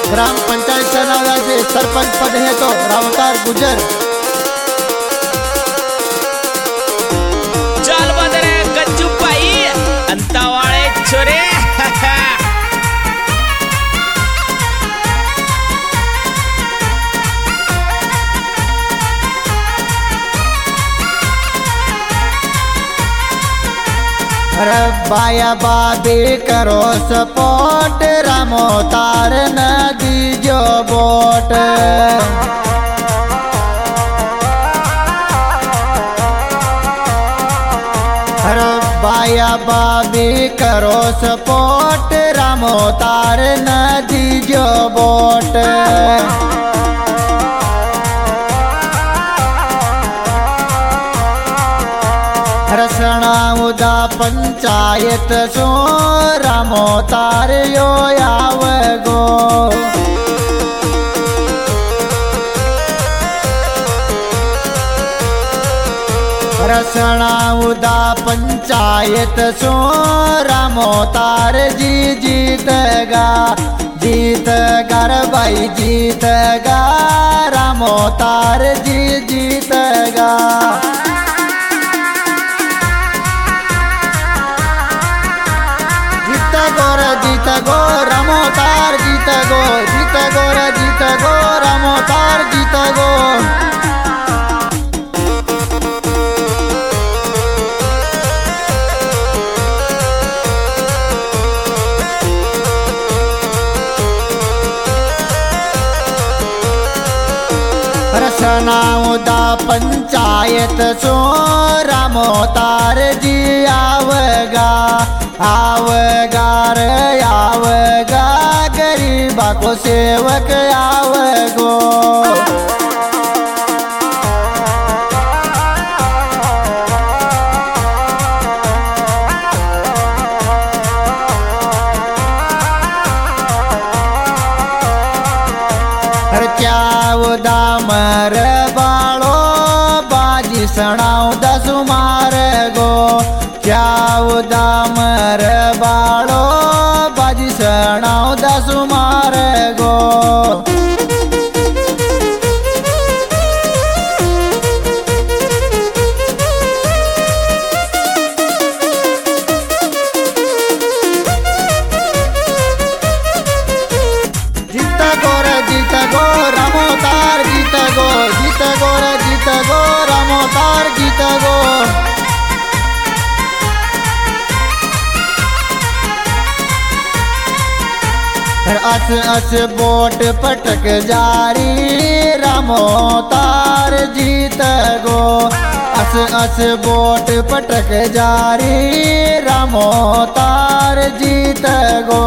ग्राम पंचायत सरनाव्याचे सरपंच पद है तो रावतार गुजर। चाल बदरे गज्जू पाई अंतावाळे छोरे अरे बाया बाबी करो सपोर्ट रामो तार नदी जो बोट। अरे बाया बाबी करो सपोर्ट रामो तार नदी जो बोट। रसणाउदा पंचायत सो रामो तार यो आवगो। रसणाउदा पंचायत सो रामो तार जी जीतगा जीतगा रे भाई जीतगा रामो तार जी जीतगा। जीत गो रामो तार जीत गो रे जीत गो रामो तार जीत गो। रसनाउदा पंचायत सो रामो तार जी आवगा आवगा रे आवगा गरीबा को सेवक आवगो। क्या मर बालो बाजी सणाऊ दसु मार गो। क्या मर बालो बाजी सणाऊ दसु मार गो। जीत गो रामो तार जीत गो रे जीत गो रामो तार जीत गो। अस अस बोट पटक जारी रामो तार जीत गो। अस अस बोट पटक जारी रामो तार जीत गो।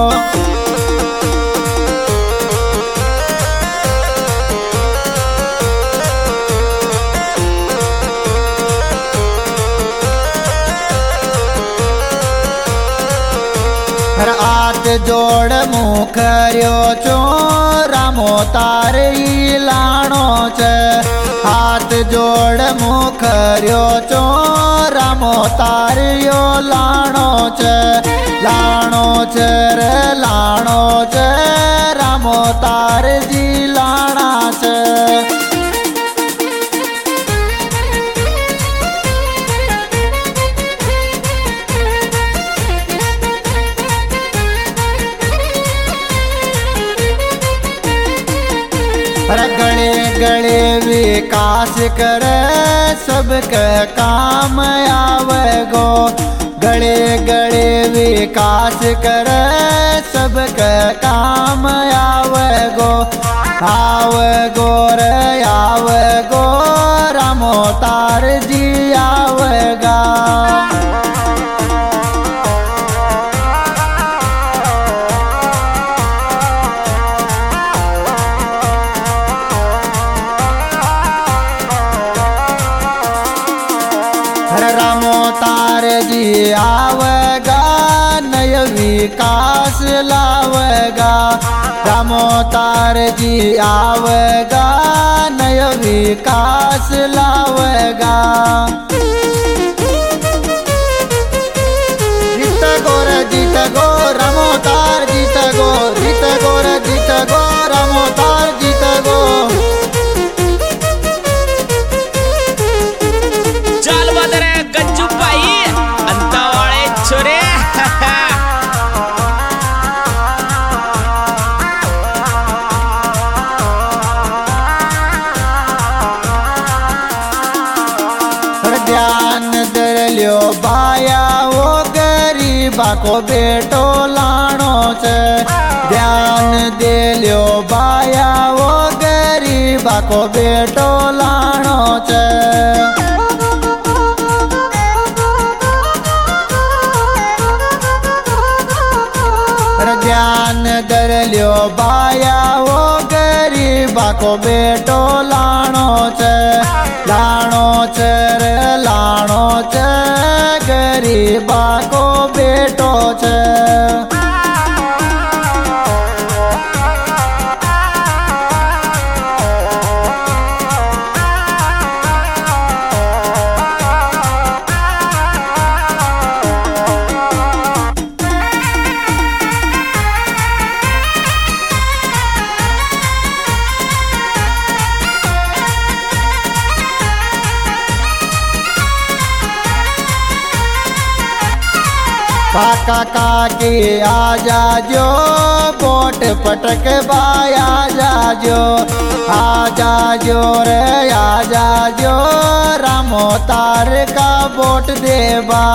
हाथ जोड़ मुखर्यो चो रामो तार लाणो च। हाथ जोड़ मुखर्यो चो रामो तार यो लाणो च। लाणो च रे लाणो च रामो तार जी लाणा च। गले गले विकास कर सबके काम आवगो। गले गले विकास कर सबके काम आवगो। आवगो रे आवगो रामो तार जी आवगा। रामो तार जी आवगा नय विकास लावगा। रामो तार जी आवगा नय विकास लावगा। जीत गो रे जीत गो रामो तार जीत गो रे जीत गो बाको बेटो लाणो छे। ध्यान दे ल्यो बाया वो गरीबा को बेटो लाणो छे। ध्यान दर ल्यो बाया वो गरीबा को बेटो लाणो छे। लाणो छे रे लाणो छे गरीबा को बेटो छे। काका काकी आ जाजो बोट पटक बाया जाजो। आ जाजो रे आ जाजो रामो तार का बोट देवा।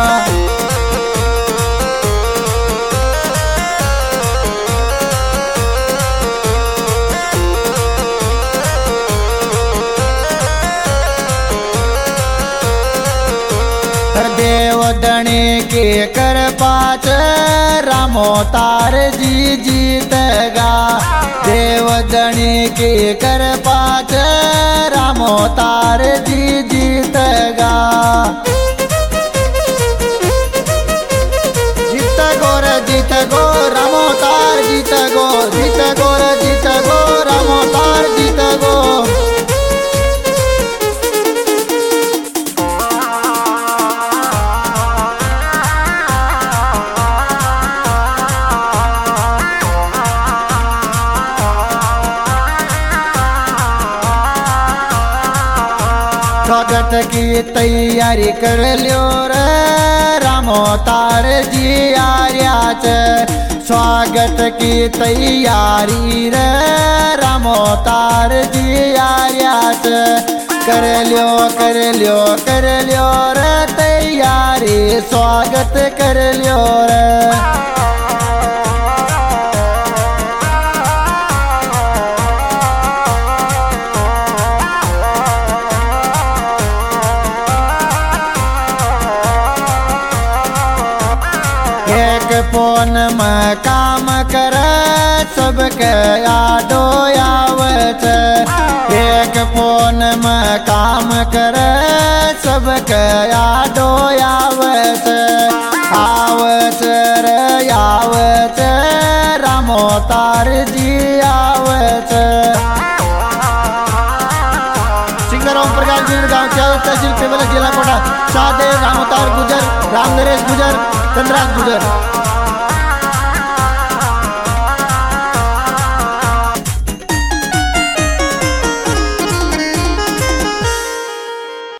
देवदणी के कर पाच रामो तार जी जीतगा। देवदणी के कर पाच रामो तार जी जीतगा। जीत गो रे जीत गो रामो तार जीत गो। जीत गो रे जीत गो रामो तार जीत गो। स्वागत की तैयारी कर लियो रे रामो तार जी आर्या छे। स्वागत की तैयारी रे रामो तार जी आर्या छे। कर लियो रे तैयारी स्वागत कर लियो रे। एक फोन में काम कर सबके आडो आवत। एक फोन में काम कर सबके आडो आवत। आवत रे आवत रामो तार जी आवत। सिंगर ओम प्रकाश जी गाँव तहसील पेवला जिला कोटा। शाहदेव रामो तार गुजर, राम नरेश गुजर, चंद्रास गुजर।